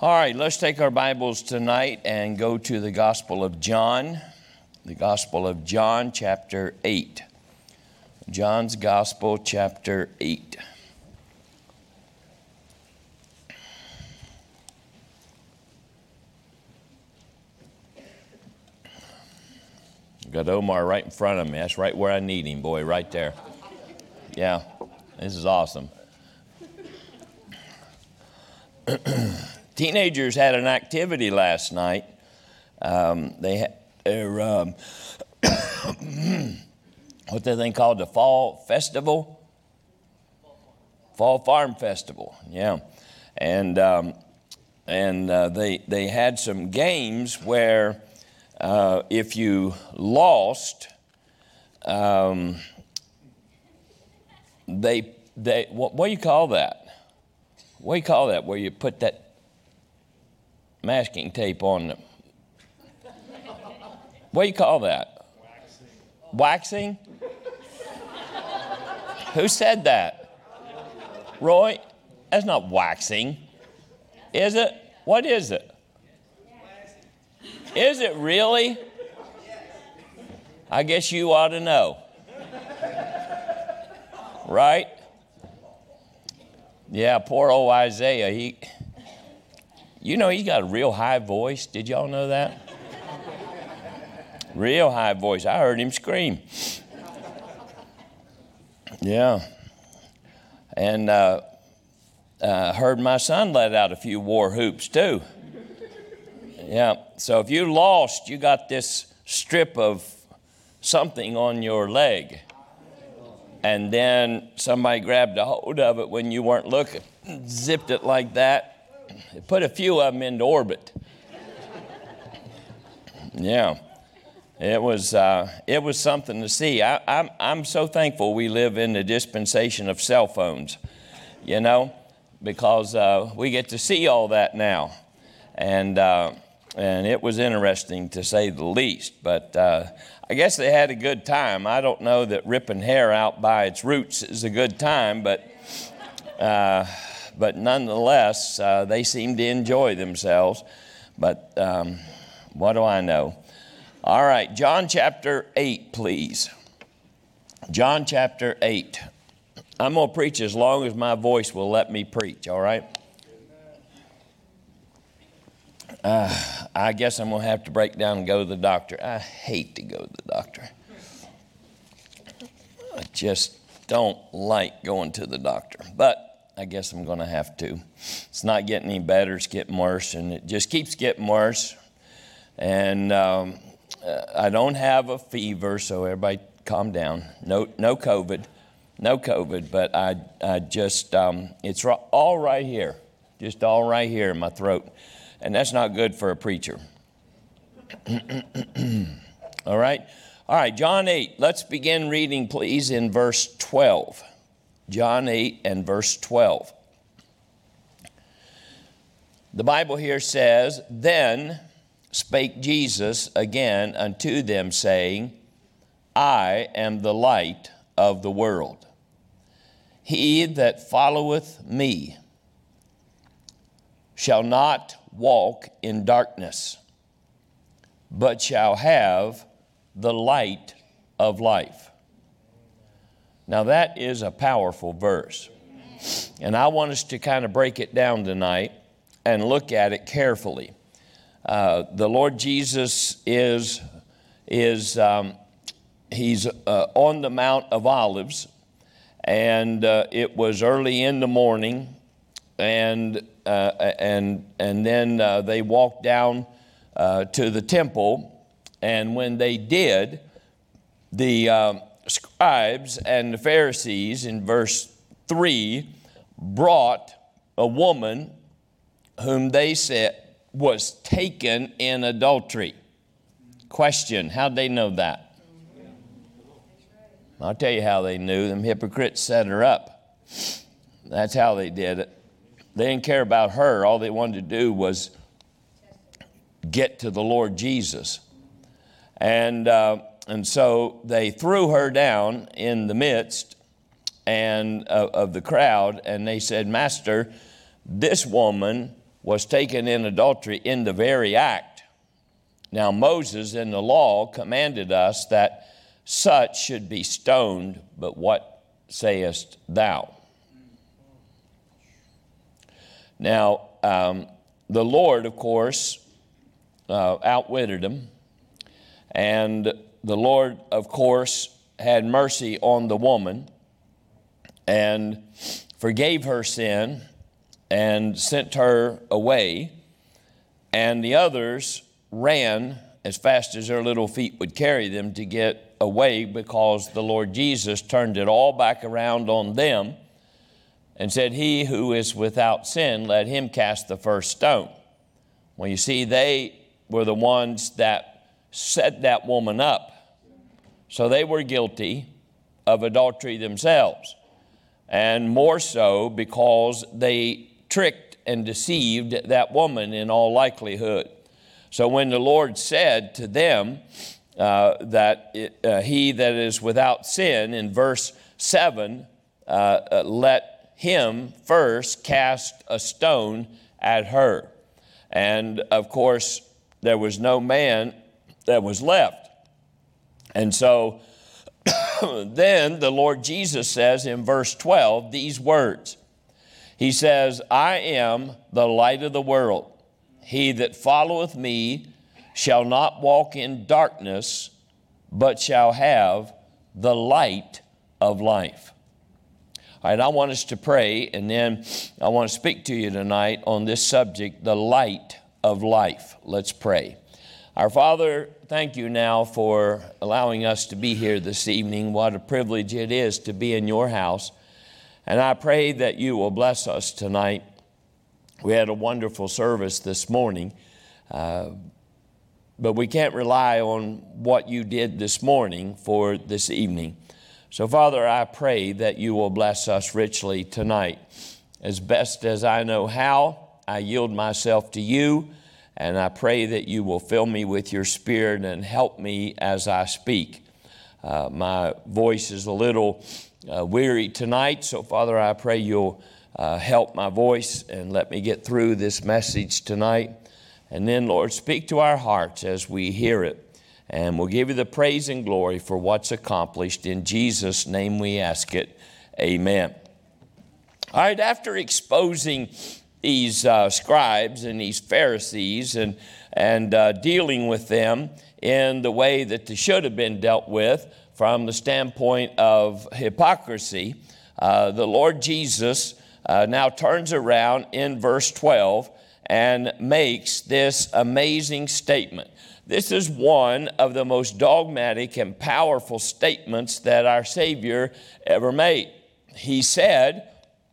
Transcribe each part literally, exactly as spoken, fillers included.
All right, let's take our Bibles tonight and go to the Gospel of John, the Gospel of John, chapter eight. John's Gospel, chapter eight. Got Omar right in front of me. That's right where I need him, boy, right there. Yeah, this is awesome. Teenagers had an activity last night. Um, they had their, um, what they thing called the Fall Festival? Fall Farm Festival, yeah. And um, and uh, they they had some games where uh, if you lost, um, they they what, what do you call that? What do you call that? Where you put that masking tape on them. What do you call that? Waxing. Waxing? Who said that? Roy? That's not waxing. Is it? What is it? Is it really? I guess you ought to know. Right? Yeah, poor old Isaiah. He... You know, he's got a real high voice. Did y'all know that? Real high voice. I heard him scream. Yeah. And uh, uh, heard my son let out a few war whoops too. Yeah. So if you lost, you got this strip of something on your leg. And then somebody grabbed a hold of it when you weren't looking, zipped it like that. It put a few of them into orbit. Yeah, it was uh, it was something to see. I, I'm I'm so thankful we live in the dispensation of cell phones, you know, because uh, we get to see all that now, and uh, and it was interesting to say the least. But uh, I guess they had a good time. I don't know that ripping hair out by its roots is a good time, but. Uh, But nonetheless, uh, they seem to enjoy themselves. But um, what do I know? All right, John chapter eight, please. John chapter eight. I'm going to preach as long as my voice will let me preach, all right? Uh, I guess I'm going to have to break down and go to the doctor. I hate to go to the doctor. I just don't like going to the doctor. But I guess I'm going to have to. It's not getting any better. It's getting worse, and it just keeps getting worse. And um, I don't have a fever, so everybody calm down. No, no COVID, no COVID. But I, I just, um, it's all right here, just all right here in my throat, and that's not good for a preacher. All right, all right. John eight. Let's begin reading, please, in verse twelve. John eight and verse twelve. The Bible here says, Then spake Jesus again unto them, saying, I am the light of the world. He that followeth me shall not walk in darkness, but shall have the light of life. Now that is a powerful verse. And I want us to kind of break it down tonight and look at it carefully. Uh, the Lord Jesus is, is um, he's uh, on the Mount of Olives, and uh, it was early in the morning, and uh, and and then uh, they walked down uh, to the temple, and when they did, the uh, scribes and the Pharisees in verse three brought a woman whom they said was taken in adultery. Question, how'd they know that? I'll tell you how they knew. Them hypocrites set her up. That's how they did it. They didn't care about her. All they wanted to do was get to the Lord Jesus. And uh, and so they threw her down in the midst and uh, of the crowd, and they said, Master, this woman was taken in adultery in the very act. Now Moses in the law commanded us that such should be stoned, but what sayest thou? Now, um, the Lord, of course, uh, outwitted him, and the Lord, of course, had mercy on the woman and forgave her sin and sent her away, and the others ran as fast as their little feet would carry them to get away, because the Lord Jesus turned it all back around on them and said, "He who is without sin, let him cast the first stone." Well, you see, they were the ones that set that woman up. So they were guilty of adultery themselves, and more so because they tricked and deceived that woman in all likelihood. So when the Lord said to them uh, that it, uh, he that is without sin, in verse seven, uh, uh, let him first cast a stone at her. And of course, there was no man that was left. And so then the Lord Jesus says in verse twelve these words. He says, "I am the light of the world. He that followeth me shall not walk in darkness, but shall have the light of life." All right, I want us to pray, and then I want to speak to you tonight on this subject, the light of life. Let's pray. Our Father, thank you now for allowing us to be here this evening. What a privilege it is to be in your house. And I pray that you will bless us tonight. We had a wonderful service this morning, uh, but we can't rely on what you did this morning for this evening. So, Father, I pray that you will bless us richly tonight. As best as I know how, I yield myself to you, and I pray that you will fill me with your Spirit and help me as I speak. Uh, my voice is a little uh, weary tonight, so, Father, I pray you'll uh, help my voice and let me get through this message tonight. And then, Lord, speak to our hearts as we hear it. And we'll give you the praise and glory for what's accomplished. In Jesus' name we ask it. Amen. All right, after exposing these uh, scribes and these Pharisees and, and uh, dealing with them in the way that they should have been dealt with from the standpoint of hypocrisy, uh, the Lord Jesus uh, now turns around in verse twelve and makes this amazing statement. This is one of the most dogmatic and powerful statements that our Savior ever made. He said,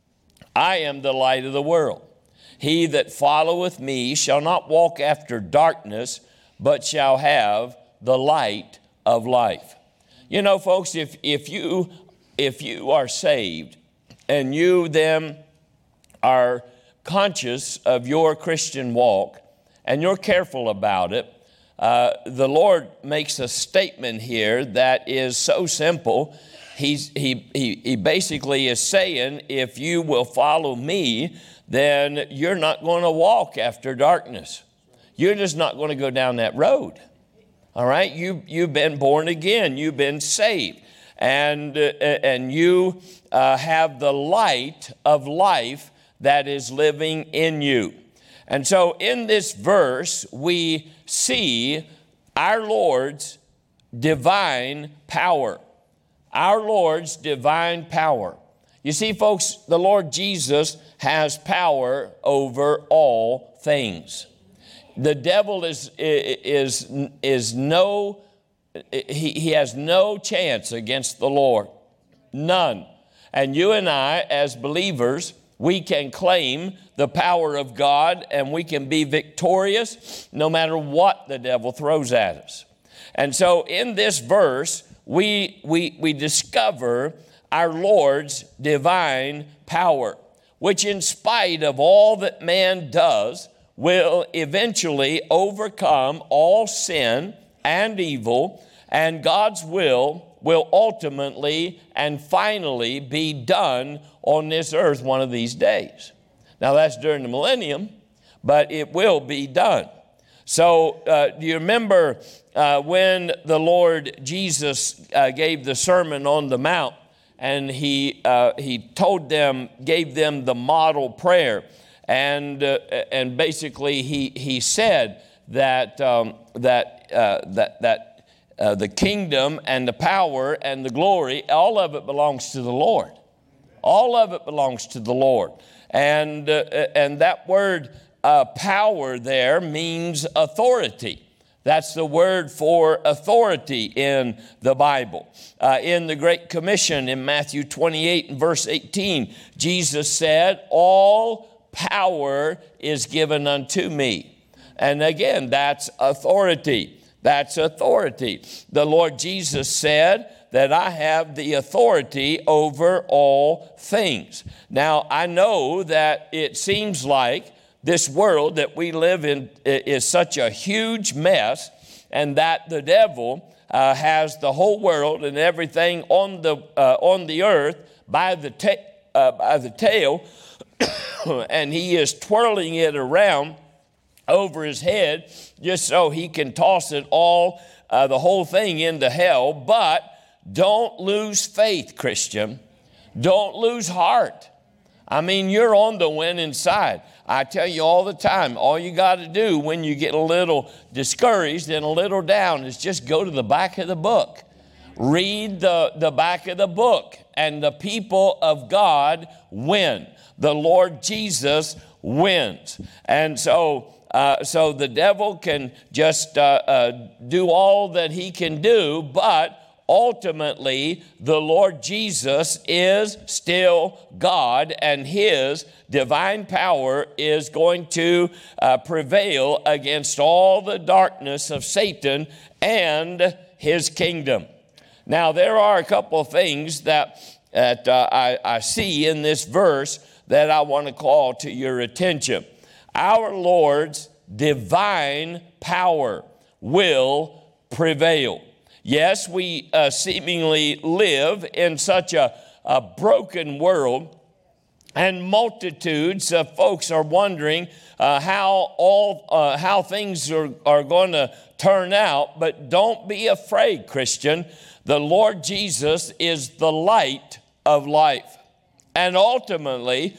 "I am the light of the world. He that followeth me shall not walk after darkness, but shall have the light of life." You know, folks, if, if you if you are saved and you then are conscious of your Christian walk and you're careful about it, Uh, the Lord makes a statement here that is so simple. He's, he, he, he basically is saying, if you will follow me, then you're not going to walk after darkness. You're just not going to go down that road. All right? You, you've been born again. You've been saved. And, uh, and you uh, have the light of life that is living in you. And so in this verse, we see our Lord's divine power. Our Lord's divine power. You see, folks, the Lord Jesus has power over all things. The devil is, is, is no, he, he has no chance against the Lord. None. And you and I, as believers, we can claim the power of God, and we can be victorious no matter what the devil throws at us. And so in this verse, we, we, we discover our Lord's divine power, which in spite of all that man does, will eventually overcome all sin and evil, and God's will will ultimately and finally be done on this earth one of these days. Now that's during the millennium, but it will be done. So uh, do you remember uh, when the Lord Jesus uh, gave the Sermon on the Mount, and he uh, he told them, gave them the model prayer, and uh, and basically he he said that um, that uh, that that uh, the kingdom and the power and the glory, all of it belongs to the Lord. All of it belongs to the Lord, and uh, and that word uh, power there means authority. That's the word for authority in the Bible. Uh, in the Great Commission in Matthew twenty-eight and verse eighteen, Jesus said, "All power is given unto me." And again, that's authority. That's authority. The Lord Jesus said that I have the authority over all things. Now, I know that it seems like this world that we live in is such a huge mess, and that the devil uh, has the whole world and everything on the uh, on the earth by the ta- uh, by the tail, and he is twirling it around over his head just so he can toss it all, uh, the whole thing into hell. But don't lose faith, Christian. Don't lose heart. I mean, you're on the winning side. I tell you all the time, all you got to do when you get a little discouraged and a little down is just go to the back of the book. Read the, the back of the book, and the people of God win. The Lord Jesus wins. And so, uh, so the devil can just uh, uh, do all that he can do, but ultimately, the Lord Jesus is still God, and his divine power is going to uh, prevail against all the darkness of Satan and his kingdom. Now, there are a couple of things that, that uh, I, I see in this verse that I want to call to your attention. Our Lord's divine power will prevail. Yes, we uh, seemingly live in such a, a broken world, and multitudes of folks are wondering uh, how all uh, how things are, are going to turn out. But don't be afraid, Christian. The Lord Jesus is the light of life, and ultimately,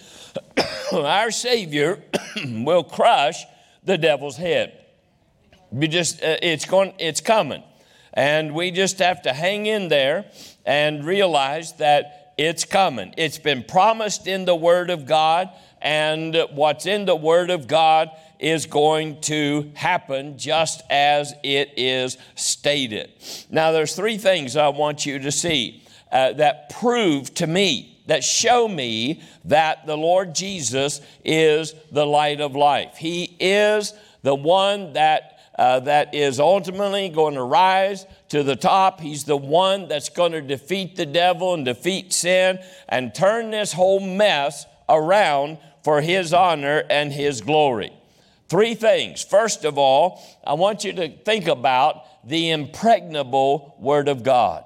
our Savior will crush the devil's head. You just uh, it's going it's coming. And we just have to hang in there and realize that it's coming. It's been promised in the Word of God, and what's in the Word of God is going to happen just as it is stated. Now, there's three things I want you to see uh, that prove to me, that show me that the Lord Jesus is the light of life. He is the one that Uh, that is ultimately going to rise to the top. He's the one that's going to defeat the devil and defeat sin and turn this whole mess around for his honor and his glory. Three things. First of all, I want you to think about the impregnable Word of God.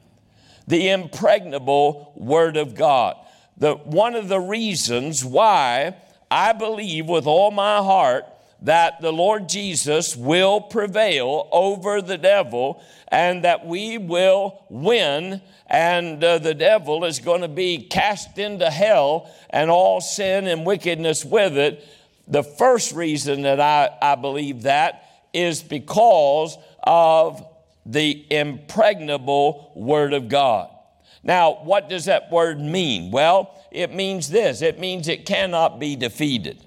The impregnable Word of God. The, one of the reasons why I believe with all my heart that the Lord Jesus will prevail over the devil, and that we will win, and uh, the devil is going to be cast into hell and all sin and wickedness with it. The first reason that I, I believe that is because of the impregnable Word of God. Now, what does that word mean? Well, it means this. It means it cannot be defeated.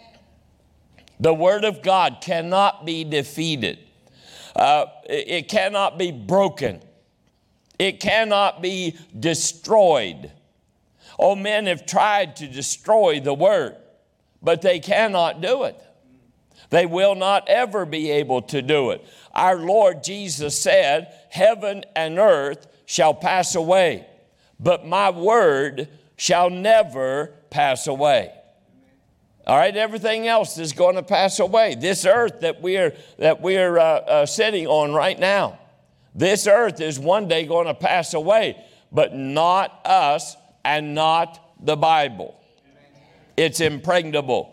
The Word of God cannot be defeated. Uh, it cannot be broken. It cannot be destroyed. Oh, men have tried to destroy the Word, but they cannot do it. They will not ever be able to do it. Our Lord Jesus said, "Heaven and earth shall pass away, but my word shall never pass away." All right, everything else is going to pass away. This earth that we're that we're uh, uh, sitting on right now, this earth is one day going to pass away, but not us and not the Bible. It's impregnable.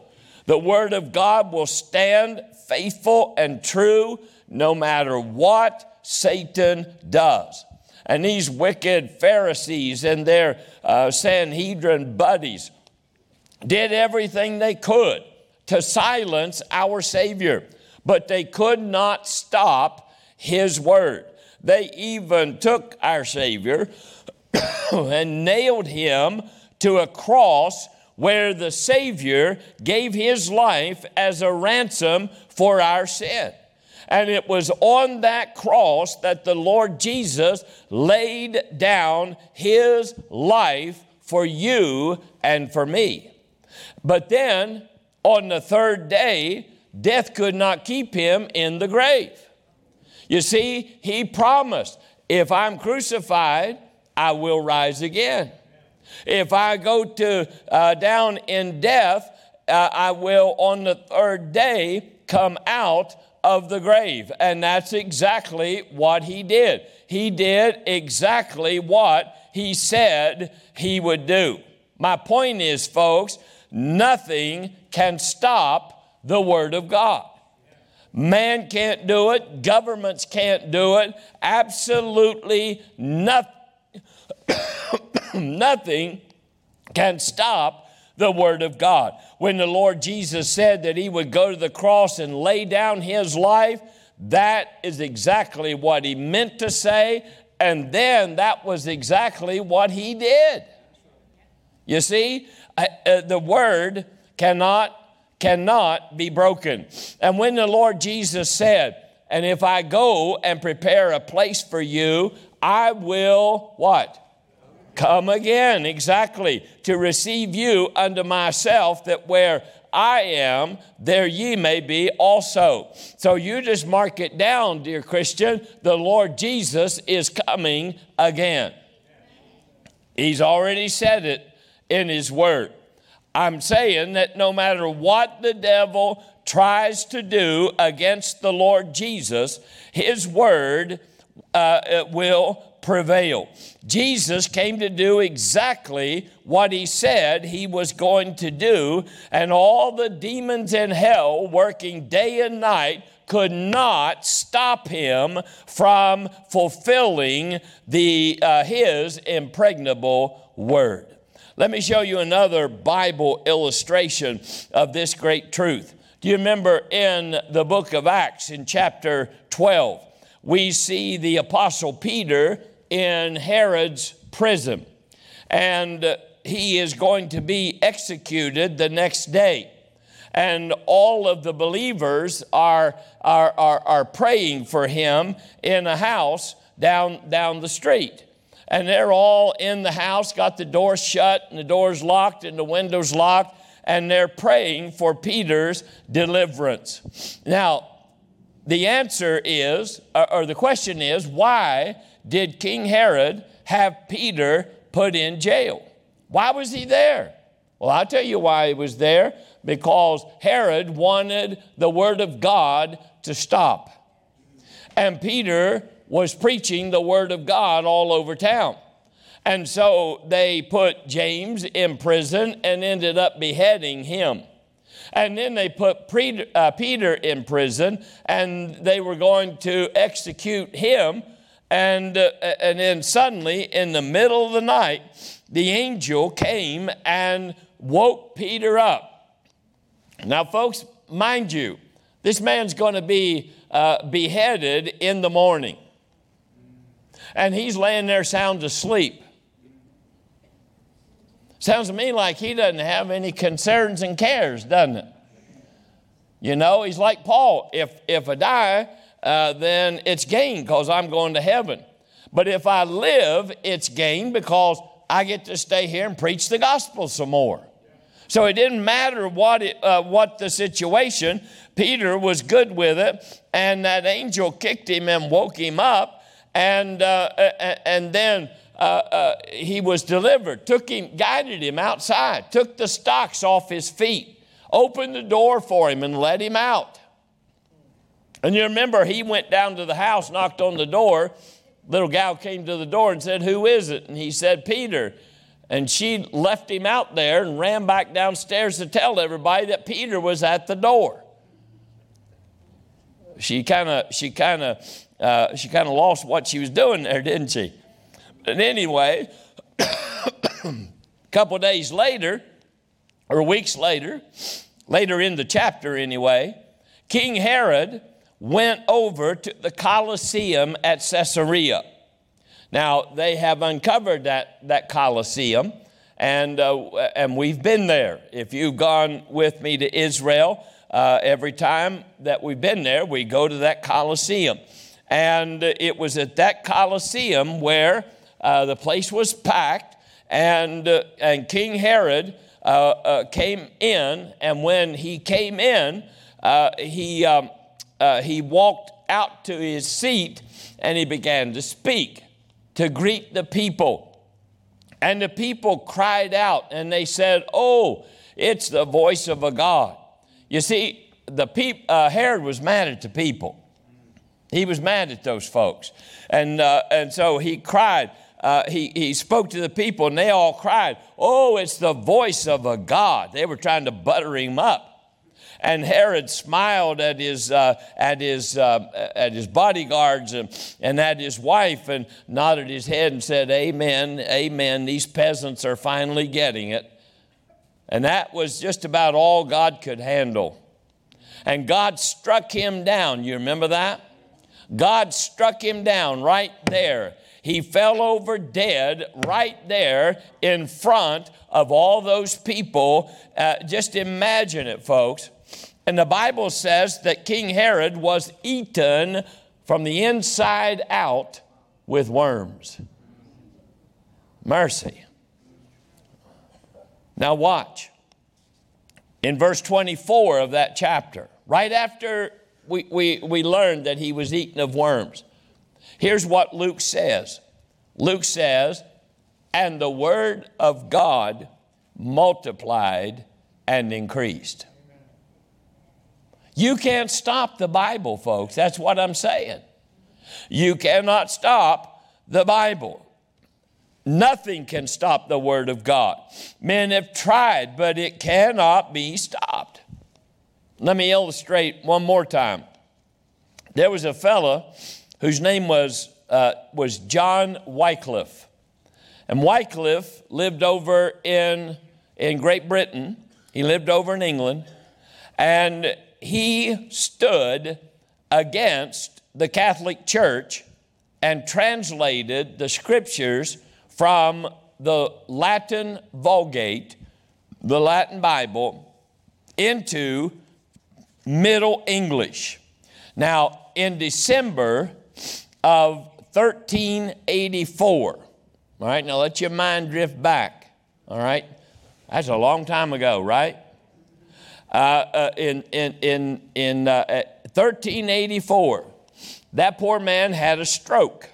The Word of God will stand faithful and true no matter what Satan does. And these wicked Pharisees and their uh, Sanhedrin buddies did everything they could to silence our Savior, but they could not stop His Word. They even took our Savior and nailed Him to a cross where the Savior gave His life as a ransom for our sin. And it was on that cross that the Lord Jesus laid down His life for you and for me. But then, on the third day, death could not keep Him in the grave. You see, He promised, if I'm crucified, I will rise again. If I go to uh, down in death, uh, I will on the third day come out of the grave. And that's exactly what He did. He did exactly what He said He would do. My point is, folks, nothing can stop the Word of God. Man can't do it. Governments can't do it. Absolutely nothing. Nothing can stop the Word of God. When the Lord Jesus said that He would go to the cross and lay down His life, that is exactly what He meant to say, and then that was exactly what He did. You see, uh, uh, the Word cannot, cannot be broken. And when the Lord Jesus said, and if I go and prepare a place for you, I will, what? Come again, exactly, to receive you unto myself, that where I am, there ye may be also. So you just mark it down, dear Christian. The Lord Jesus is coming again. He's already said it in His Word. I'm saying that no matter what the devil tries to do against the Lord Jesus, His Word uh, will prevail. Jesus came to do exactly what He said He was going to do, and all the demons in hell working day and night could not stop Him from fulfilling the uh, His impregnable Word. Let me show you another Bible illustration of this great truth. Do you remember in the book of Acts in chapter twelve, we see the Apostle Peter in Herod's prison, and uh, he is going to be executed the next day. And all of the believers are, are, are, are praying for him in a house down, down the street. And they're all in the house, got the doors shut and the doors locked and the windows locked, and they're praying for Peter's deliverance. Now, the answer is, or the question is, why did King Herod have Peter put in jail? Why was he there? Well, I'll tell you why he was there. Because Herod wanted the Word of God to stop. And Peter was preaching the Word of God all over town. And so they put James in prison and ended up beheading him. And then they put Peter in prison, and they were going to execute him. And, uh, and then suddenly, in the middle of the night, the angel came and woke Peter up. Now, folks, mind you, this man's going to be uh, beheaded in the morning. And he's laying there sound asleep. Sounds to me like he doesn't have any concerns and cares, doesn't it? You know, he's like Paul. If, if I die, uh, then it's gain because I'm going to heaven. But if I live, it's gain because I get to stay here and preach the gospel some more. So it didn't matter what it, uh, what the situation. Peter was good with it, and that angel kicked him and woke him up, and uh, and then uh, uh, he was delivered. Took him, guided him outside, took the stocks off his feet, opened the door for him, and let him out. And you remember he went down to the house, knocked on the door. Little gal came to the door and said, "Who is it?" And he said, "Peter." And she left him out there and ran back downstairs to tell everybody that Peter was at the door. She kind of, she kind of, uh, she kind of lost what she was doing there, didn't she? And anyway, a couple days later, or weeks later, later in the chapter anyway, King Herod went over to the Colosseum at Caesarea. Now, they have uncovered that, that Colosseum, and, uh, and we've been there. If you've gone with me to Israel, uh, every time that we've been there, we go to that Colosseum. And it was at that Colosseum where uh, the place was packed, and, uh, and King Herod uh, uh, came in, and when he came in, uh, he, um, uh, he walked out to his seat, and he began to speak, to greet the people. And the people cried out and they said, "Oh, it's the voice of a God." You see, the peop- uh, Herod was mad at the people. He was mad at those folks. And, uh, and so he cried, uh, he, he spoke to the people, and they all cried, "Oh, it's the voice of a God." They were trying to butter him up. And Herod smiled at his uh, at his uh, at his bodyguards and, and at his wife, and nodded his head and said, "Amen, amen. These peasants are finally getting it." And that was just about all God could handle. And God struck him down. You remember that? God struck him down right there. He fell over dead right there in front of all those people. Uh, just imagine it, folks. And the Bible says that King Herod was eaten from the inside out with worms. Mercy. Now watch. In verse twenty-four of that chapter, right after we, we, we learned that he was eaten of worms, here's what Luke says. Luke says, "And the word of God multiplied and increased." You can't stop the Bible, folks. That's what I'm saying. You cannot stop the Bible. Nothing can stop the Word of God. Men have tried, but it cannot be stopped. Let me illustrate one more time. There was a fellow whose name was, uh, was John Wycliffe. And Wycliffe lived over in, in Great Britain. He lived over in England. And he stood against the Catholic Church and translated the scriptures from the Latin Vulgate, the Latin Bible, into Middle English. Now, in December of thirteen eighty-four, all right, now let your mind drift back, all right? That's a long time ago, right? Uh, uh, in in in in uh, thirteen eighty-four, that poor man had a stroke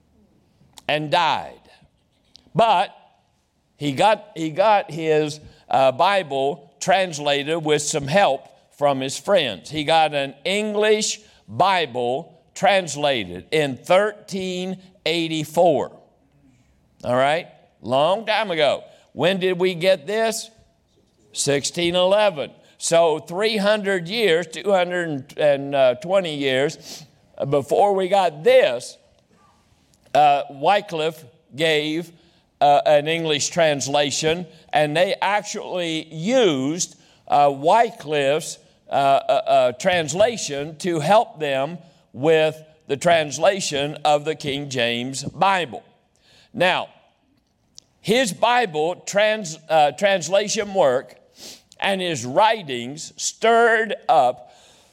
and died. But he got he got his uh, Bible translated with some help from his friends. He got an English Bible translated in thirteen eighty-four. All right, long time ago. When did we get this? sixteen eleven. So three hundred years, two hundred twenty years before we got this, uh, Wycliffe gave uh, an English translation, and they actually used uh, Wycliffe's uh, uh, uh, translation to help them with the translation of the King James Bible. Now, his Bible trans, uh, translation work and his writings stirred up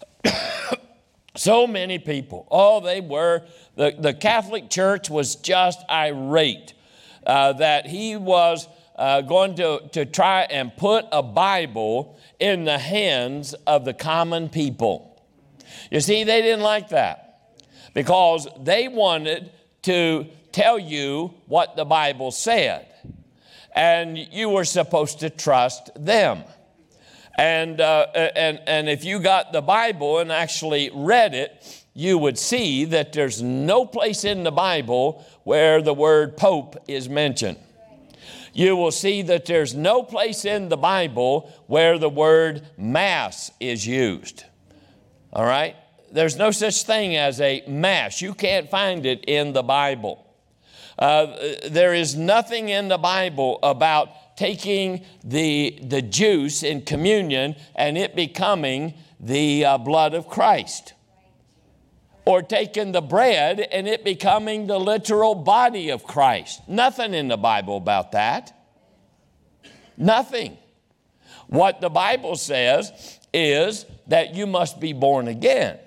so many people. Oh, they were, the, the Catholic Church was just irate uh, that he was uh, going to, to try and put a Bible in the hands of the common people. You see, they didn't like that because they wanted to tell you what the Bible said, and you were supposed to trust them. And, uh, and, and if you got the Bible and actually read it, you would see that there's no place in the Bible where the word Pope is mentioned. you will see that there's no place in the Bible where the word mass is used. All right? There's no such thing as a mass. You can't find it in the Bible. Uh, there is nothing in the Bible about taking the, the juice in communion and it becoming the uh, blood of Christ. Or taking the bread and it becoming the literal body of Christ. Nothing in the Bible about that. Nothing. What the Bible says is that you must be born again.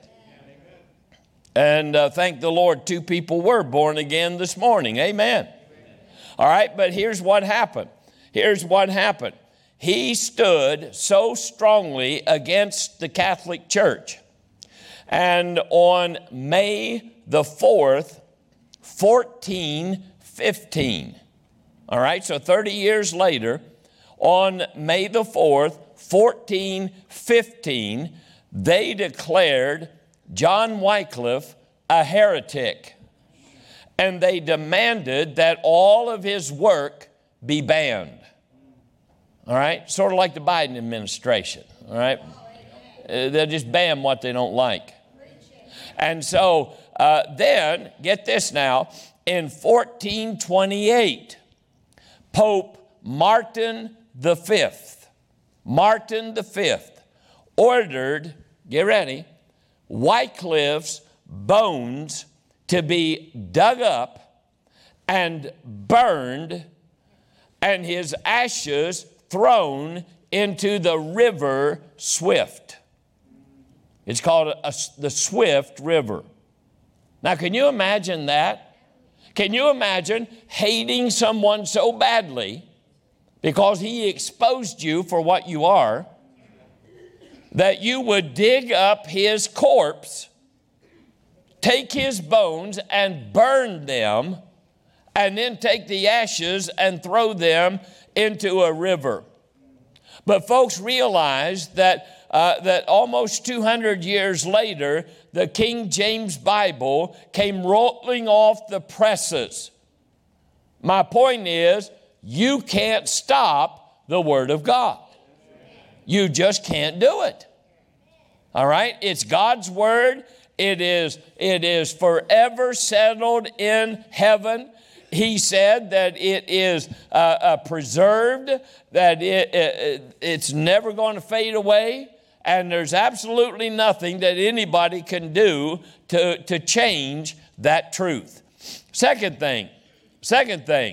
And uh, thank the Lord, two people were born again this morning. Amen. Amen. All right, but here's what happened. Here's what happened. He stood so strongly against the Catholic Church. And on May the fourth, fourteen fifteen, all right, so thirty years later, on May the fourth, fourteen fifteen, they declared John Wycliffe a heretic, and they demanded that all of his work be banned. All right, sort of like the Biden administration. All right, uh, they'll just ban what they don't like. And so uh, then, get this now, in fourteen twenty-eight, Pope Martin the Fifth, Martin the Fifth ordered, get ready, Wycliffe's bones to be dug up and burned and his ashes thrown into the river Swift. It's called a, a, the Swift River. Now, can you imagine that? Can you imagine hating someone so badly because he exposed you for what you are, that you would dig up his corpse, take his bones and burn them, and then take the ashes and throw them into a river? But folks realize that uh, that almost two hundred years later, the King James Bible came rolling off the presses. My point is, you can't stop the Word of God. You just can't do it. All right? It's God's Word. It is, it is forever settled in heaven. He said that it is uh, uh, preserved, that it, it, it's never going to fade away, and there's absolutely nothing that anybody can do to, to change that truth. Second thing, second thing,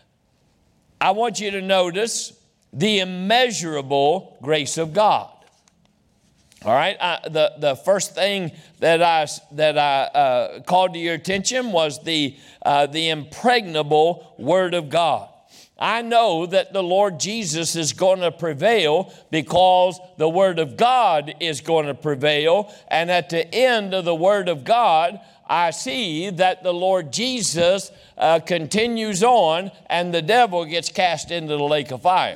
I want you to notice the immeasurable grace of God. All right, I, the, the first thing that I, that I uh, called to your attention was the, uh, the impregnable Word of God. I know that the Lord Jesus is going to prevail because the Word of God is going to prevail. And at the end of the Word of God, I see that the Lord Jesus uh, continues on and the devil gets cast into the lake of fire.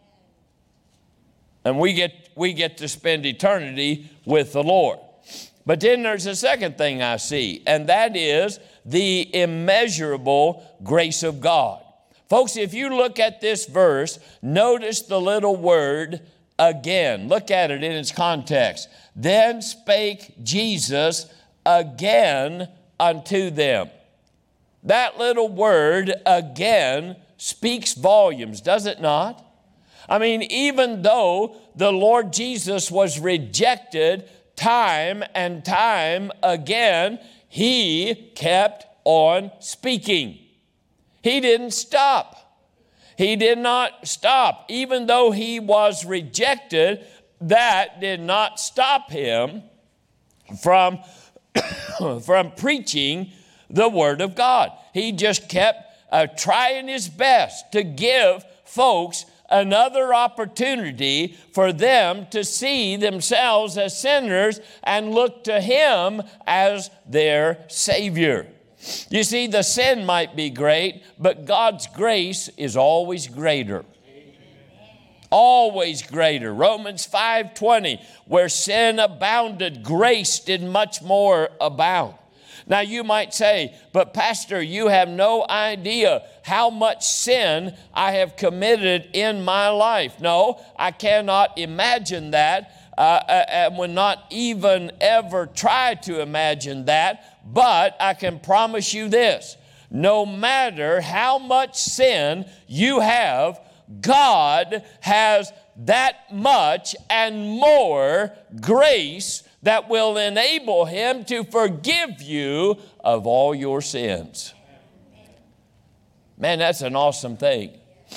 And we get we get to spend eternity with the Lord. But then there's a second thing I see, and that is the immeasurable grace of God. Folks, if you look at this verse, notice the little word again. Look at it in its context. Then spake Jesus again unto them. That little word again speaks volumes, does it not? I mean, even though the Lord Jesus was rejected time and time again, he kept on speaking. He didn't stop. He did not stop. Even though he was rejected, that did not stop him from, from preaching the Word of God. He just kept uh, trying his best to give folks another opportunity for them to see themselves as sinners and look to him as their Savior. You see, the sin might be great, but God's grace is always greater. Always greater. Romans five twenty, where sin abounded, grace did much more abound. Now you might say, but Pastor, you have no idea how much sin I have committed in my life. No, I cannot imagine that. Uh, and would not even ever try to imagine that. But I can promise you this, no matter how much sin you have, God has that much and more grace that will enable Him to forgive you of all your sins. Man, that's an awesome thing.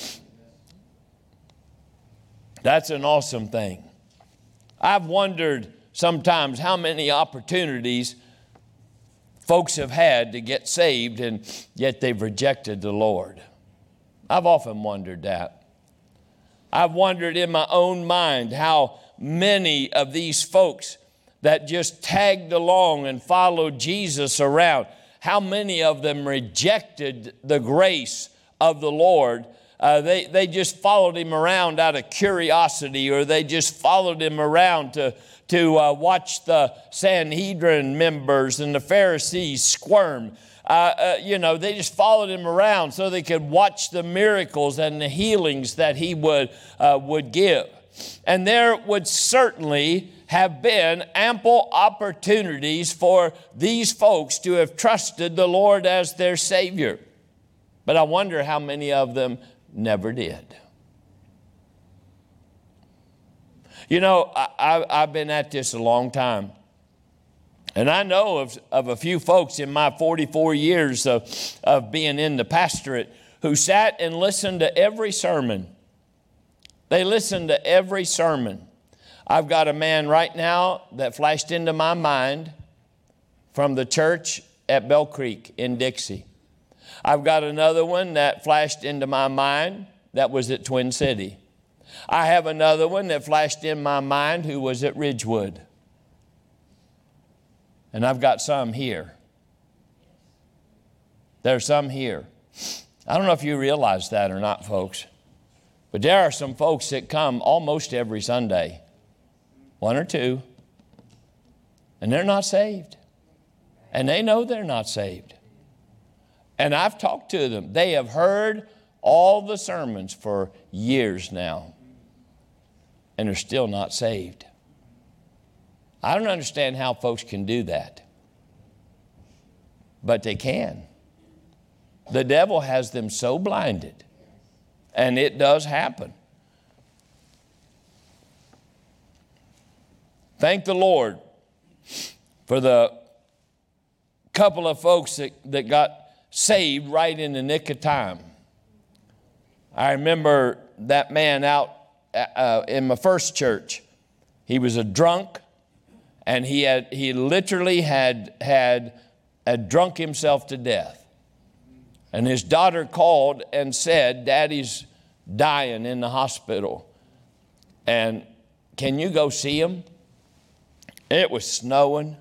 That's an awesome thing. I've wondered sometimes how many opportunities folks have had to get saved and yet they've rejected the Lord. I've often wondered that. I've wondered in my own mind how many of these folks that just tagged along and followed Jesus around, how many of them rejected the grace of the Lord. Uh, they, they just followed Him around out of curiosity, or they just followed Him around to, to uh, watch the Sanhedrin members and the Pharisees squirm. Uh, uh, you know, they just followed Him around so they could watch the miracles and the healings that He would, uh, would give. And there would certainly have been ample opportunities for these folks to have trusted the Lord as their Savior. But I wonder how many of them never did. You know, I, I, I've been at this a long time. And I know of, of a few folks in my forty-four years of, of being in the pastorate who sat and listened to every sermon. They listened to every sermon. I've got a man right now that flashed into my mind from the church at Bell Creek in Dixie. I've got another one that flashed into my mind that was at Twin City. I have another one that flashed in my mind who was at Ridgewood. And I've got some here. There's some here. I don't know if you realize that or not, folks, but there are some folks that come almost every Sunday, one or two, and they're not saved. And they know they're not saved. And I've talked to them. They have heard all the sermons for years now, and they're still not saved. I don't understand how folks can do that, but they can. The devil has them so blinded, and it does happen. Thank the Lord for the couple of folks that, that got saved right in the nick of time. I remember that man out uh, in my first church. He was a drunk, and he had he literally had had, had drunk himself to death. And his daughter called and said, "Daddy's dying in the hospital. And can you go see him?" It was snowing.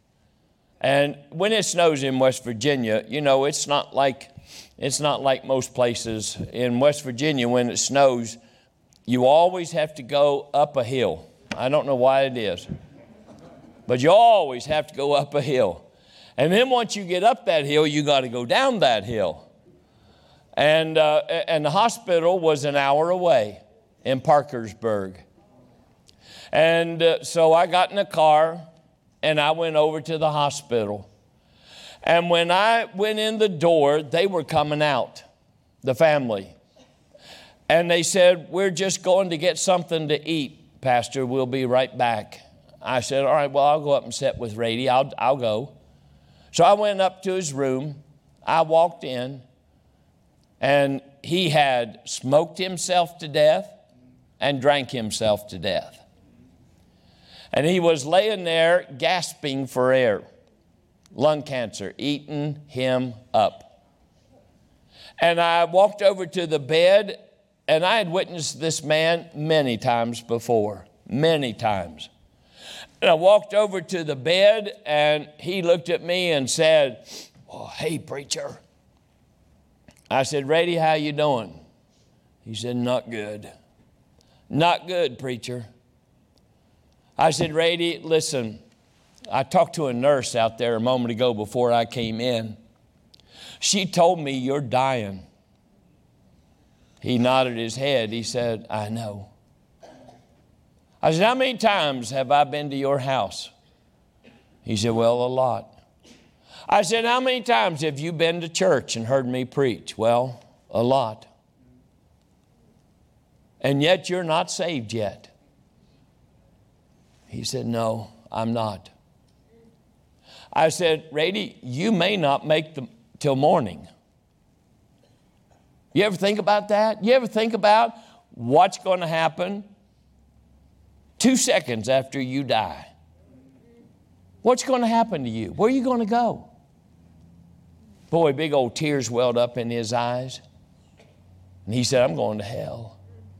And when it snows in West Virginia, you know, it's not like it's not like most places. In West Virginia, when it snows, you always have to go up a hill. I don't know why it is, but you always have to go up a hill. And then once you get up that hill, you got to go down that hill. And uh, and the hospital was an hour away in Parkersburg. And uh, so I got in a car and I went over to the hospital. And when I went in the door, they were coming out, the family. And they said, "We're just going to get something to eat, Pastor. We'll be right back." I said, "All right, well, I'll go up and sit with Rady. I'll, I'll go." So I went up to his room. I walked in, and he had smoked himself to death and drank himself to death. And he was laying there gasping for air. Lung cancer eating him up. And I walked over to the bed, and I had witnessed this man many times before, many times. And I walked over to the bed, and he looked at me and said, "Oh, hey, preacher." I said, "Rady, how you doing?" He said, "Not good." "Not good, preacher." I said, "Rady, listen, I talked to a nurse out there a moment ago before I came in. She told me, you're dying. He nodded his head. He said, I know. I said, how many times have I been to your house? He said, well, a lot. I said, how many times have you been to church and heard me preach? Well, a lot. And yet you're not saved yet. He said, no, I'm not. I said, Rady, you may not make the till morning. You ever think about that? You ever think about what's going to happen two seconds after you die? What's going to happen to you? Where are you going to go? Boy, big old tears welled up in his eyes. And he said, I'm going to hell.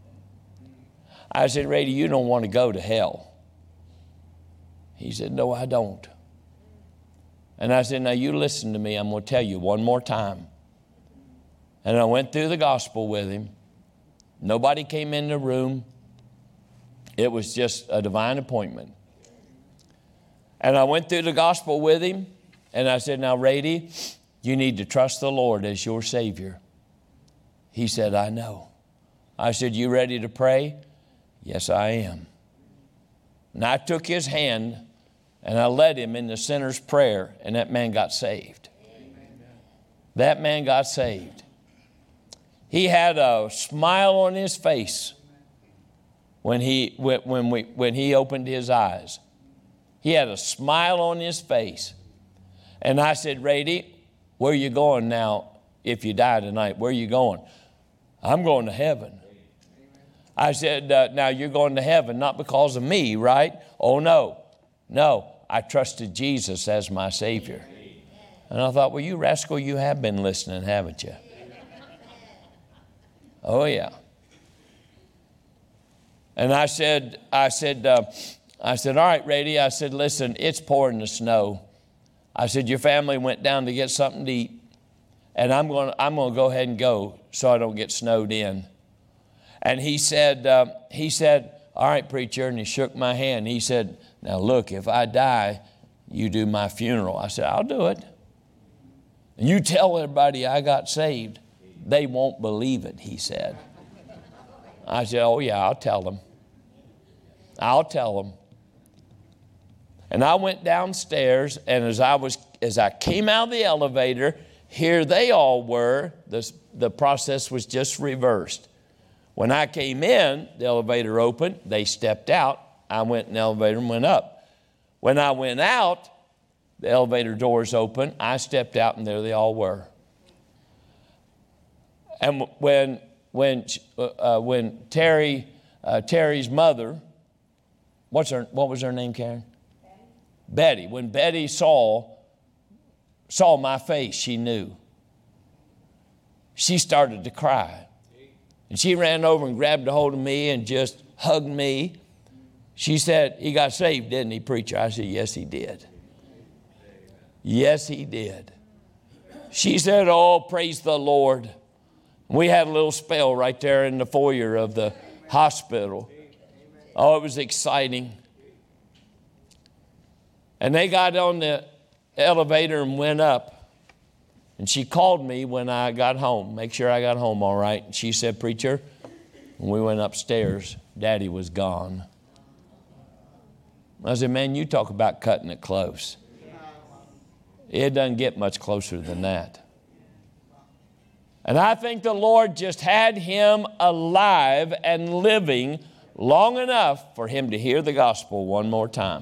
I said, Rady, you don't want to go to hell. He said, no, I don't. And I said, now you listen to me. I'm going to tell you one more time. And I went through the gospel with him. Nobody came in the room. It was just a divine appointment. And I went through the gospel with him. And I said, now, Rady, you need to trust the Lord as your Savior. He said, I know. I said, you ready to pray? Yes, I am. And I took his hand and I led him in the sinner's prayer, and that man got saved. Amen. That man got saved. He had a smile on his face when he, when, we, when he opened his eyes. He had a smile on his face. And I said, Rady, where are you going now if you die tonight? Where are you going? I'm going to heaven. I said, uh, now you're going to heaven, not because of me, right? Oh, no. No, I trusted Jesus as my Savior. And I thought, well, you rascal, you have been listening, haven't you? Oh, yeah. And I said, I said, uh, I said, all right, Rady. I said, listen, it's pouring the snow. I said, your family went down to get something to eat, and I'm going to, I'm going to go ahead and go so I don't get snowed in. And he said, uh, he said, all right, preacher, and he shook my hand. He said, now look, if I die, you do my funeral. I said, I'll do it. You tell everybody I got saved. They won't believe it, he said. I said, oh yeah, I'll tell them. I'll tell them. And I went downstairs, and as I was, as I came out of the elevator, here they all were. The, the process was just reversed. When I came in, the elevator opened. They stepped out. I went in the elevator and went up. When I went out, the elevator doors opened. I stepped out, and there they all were. And when when uh, when Terry uh, Terry's mother, what's her what was her name, Karen? Betty. Betty. When Betty saw saw my face, she knew. She started to cry, and she ran over and grabbed a hold of me and just hugged me. She said, "He got saved, didn't he, preacher?" I said, "Yes, he did. Yes, he did." She said, "Oh, praise the Lord." We had a little spell right there in the foyer of the hospital. Oh, it was exciting. And they got on the elevator and went up. And she called me when I got home, make sure I got home all right. And she said, "Preacher," when we went upstairs, Daddy was gone. I said, "Man, you talk about cutting it close. It doesn't get much closer than that." And I think the Lord just had him alive and living long enough for him to hear the gospel one more time.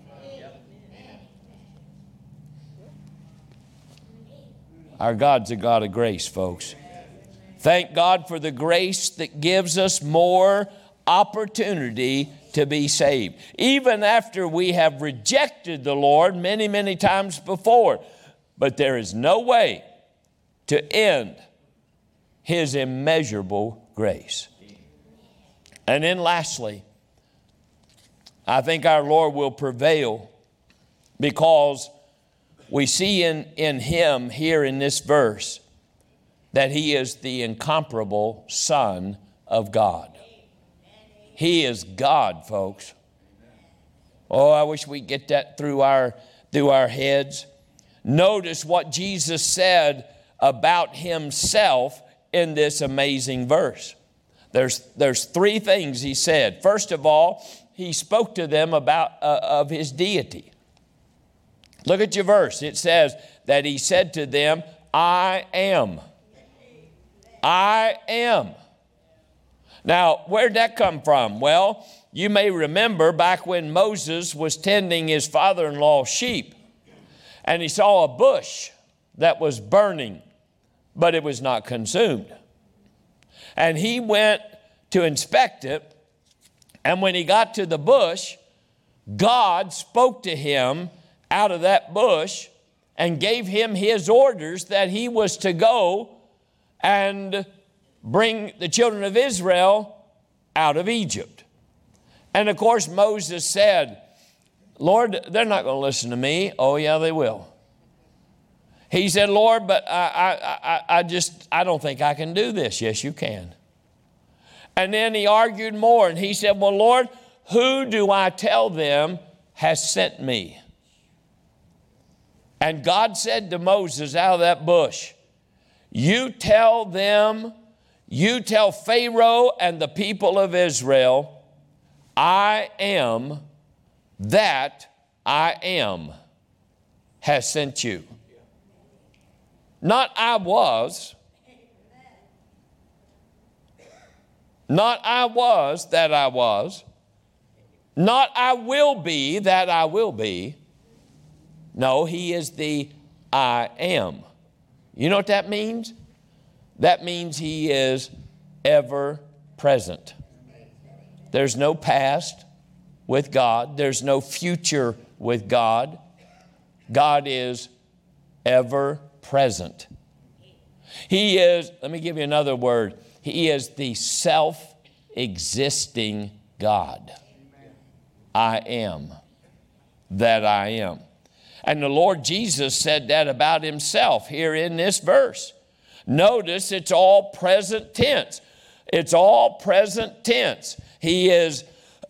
Our God's a God of grace, folks. Thank God for the grace that gives us more opportunity to be saved, even after we have rejected the Lord many, many times before. But there is no way to end his immeasurable grace. And then lastly, I think our Lord will prevail because we see in, in him here in this verse that he is the incomparable Son of God. He is God, folks. Oh, I wish we get that through our, through our heads. Notice what Jesus said about himself in this amazing verse. There's, there's three things he said. First of all, he spoke to them about uh, of his deity. Look at your verse. It says that he said to them, I am. I am. Now, where'd that come from? Well, you may remember back when Moses was tending his father-in-law's sheep, and he saw a bush that was burning, but it was not consumed. And he went to inspect it, and when he got to the bush, God spoke to him out of that bush and gave him his orders that he was to go and bring the children of Israel out of Egypt. And of course, Moses said, Lord, they're not going to listen to me. Oh, yeah, they will. He said, Lord, but I, I, I, I just, I don't think I can do this. Yes, you can. And then he argued more, and he said, well, Lord, who do I tell them has sent me? And God said to Moses out of that bush, you tell them, you tell Pharaoh and the people of Israel, I am that I am has sent you. Not I was. Not I was that I was. Not I will be that I will be. No, he is the I am. You know what that means? That means he is ever present. There's no past with God. There's no future with God. God is ever present. He is, let me give you another word. He is the self-existing God. I am that I am. And the Lord Jesus said that about himself here in this verse. Notice it's all present tense. It's all present tense. He is,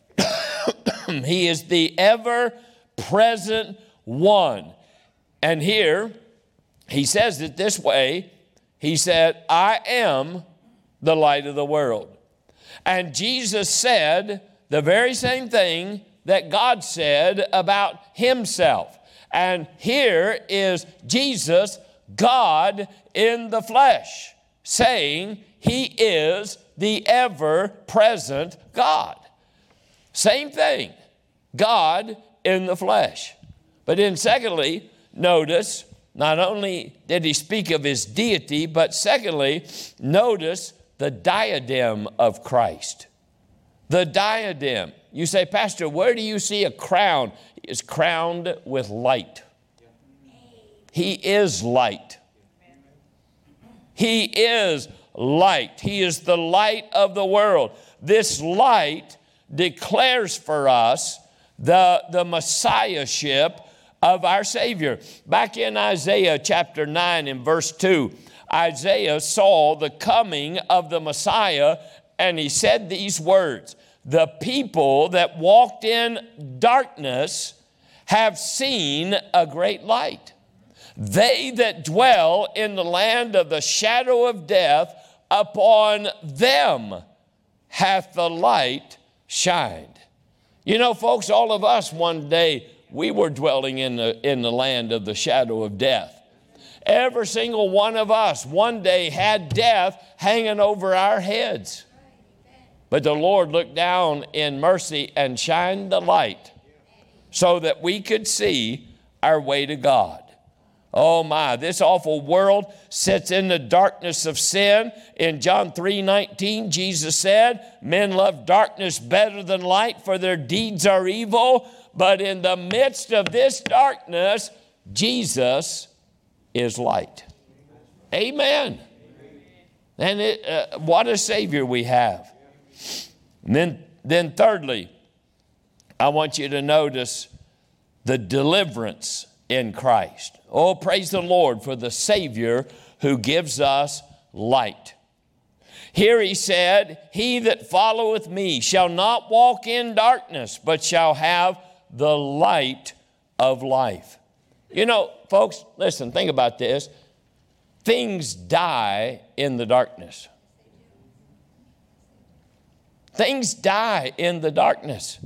he is the ever-present one. And here, he says it this way. He said, I am the light of the world. And Jesus said the very same thing that God said about himself. And here is Jesus, God in the flesh, saying he is the ever-present God. Same thing, God in the flesh. But then secondly, notice, not only did he speak of his deity, but secondly, notice the diadem of Christ. The diadem. You say, Pastor, where do you see a crown? He is crowned with light. He is light. He is light. He is the light of the world. This light declares for us the, the messiahship of our Savior. Back in Isaiah chapter nine and verse two, Isaiah saw the coming of the Messiah, and he said these words, the people that walked in darkness have seen a great light. They that dwell in the land of the shadow of death, upon them hath the light shined. You know, folks, all of us one day, we were dwelling in the, in the land of the shadow of death. Every single one of us one day had death hanging over our heads. But the Lord looked down in mercy and shined the light so that we could see our way to God. Oh my, this awful world sits in the darkness of sin. In John three nineteen, Jesus said, men love darkness better than light, for their deeds are evil. But in the midst of this darkness, Jesus is light. Amen. And it, uh, what a Savior we have. And then, then thirdly, I want you to notice the deliverance in Christ. Oh, praise the Lord for the Savior who gives us light. Here he said, he that followeth me shall not walk in darkness, but shall have the light of life. You know, folks, listen, think about this. Things die in the darkness. Things die in the darkness.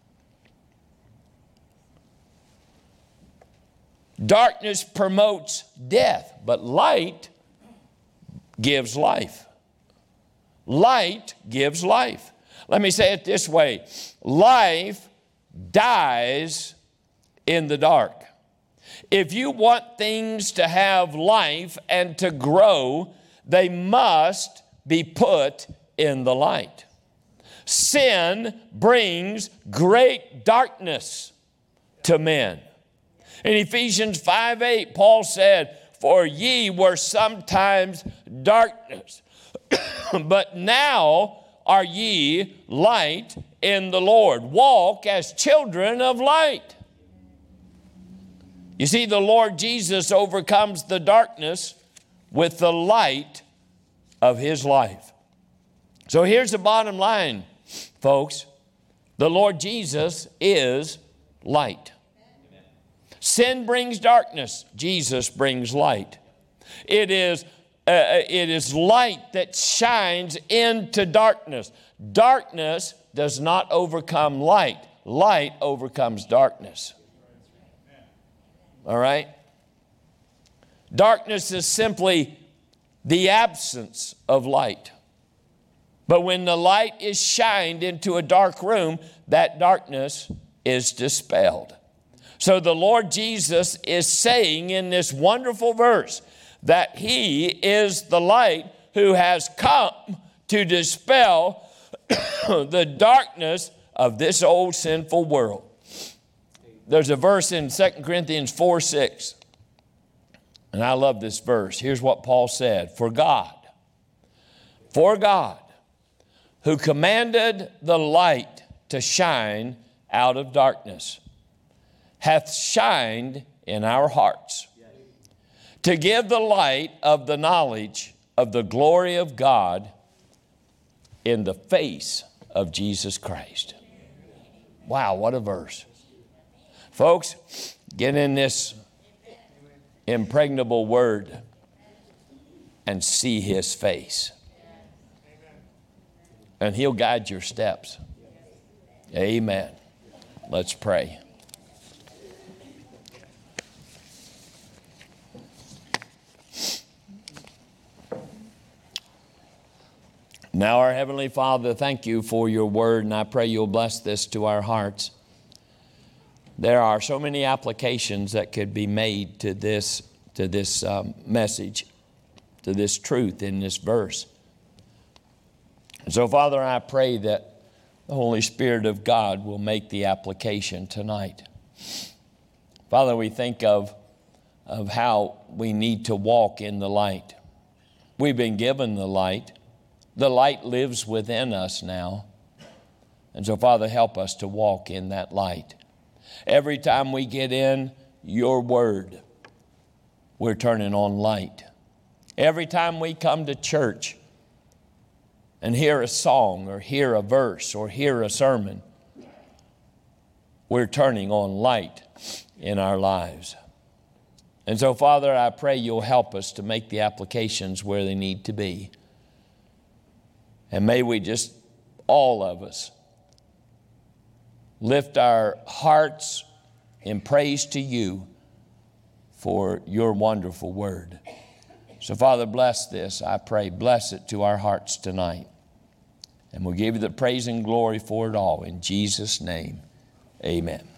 Darkness promotes death, but light gives life. Light gives life. Let me say it this way. Life dies in the dark. If you want things to have life and to grow, they must be put in the light. Sin brings great darkness to men. In Ephesians five eight, Paul said, "For ye were sometimes darkness, but now are ye light in the Lord. Walk as children of light." You see, the Lord Jesus overcomes the darkness with the light of his life. So here's the bottom line, folks. The Lord Jesus is light. Sin brings darkness. Jesus brings light. It is, uh, it is light that shines into darkness. Darkness does not overcome light. Light overcomes darkness. All right? Darkness is simply the absence of light. But when the light is shined into a dark room, that darkness is dispelled. So the Lord Jesus is saying in this wonderful verse that he is the light who has come to dispel the darkness of this old sinful world. There's a verse in Second Corinthians four six, and I love this verse. Here's what Paul said. For God, for God, who commanded the light to shine out of darkness, hath shined in our hearts, to give the light of the knowledge of the glory of God in the face of Jesus Christ. Wow, what a verse. Folks, get in this impregnable word and see his face. And he'll guide your steps. Amen. Let's pray. Now, our Heavenly Father, thank you for your word, and I pray you'll bless this to our hearts. There are so many applications that could be made to this, to this um, message, to this truth in this verse. And so, Father, I pray that the Holy Spirit of God will make the application tonight. Father, we think of, of how we need to walk in the light. We've been given the light. The light lives within us now. And so, Father, help us to walk in that light. Every time we get in your word, we're turning on light. Every time we come to church and hear a song or hear a verse or hear a sermon, we're turning on light in our lives. And so, Father, I pray you'll help us to make the applications where they need to be. And may we just, all of us, lift our hearts in praise to you for your wonderful word. So, Father, bless this, I pray. Bless it to our hearts tonight. And we'll give you the praise and glory for it all. In Jesus' name, amen.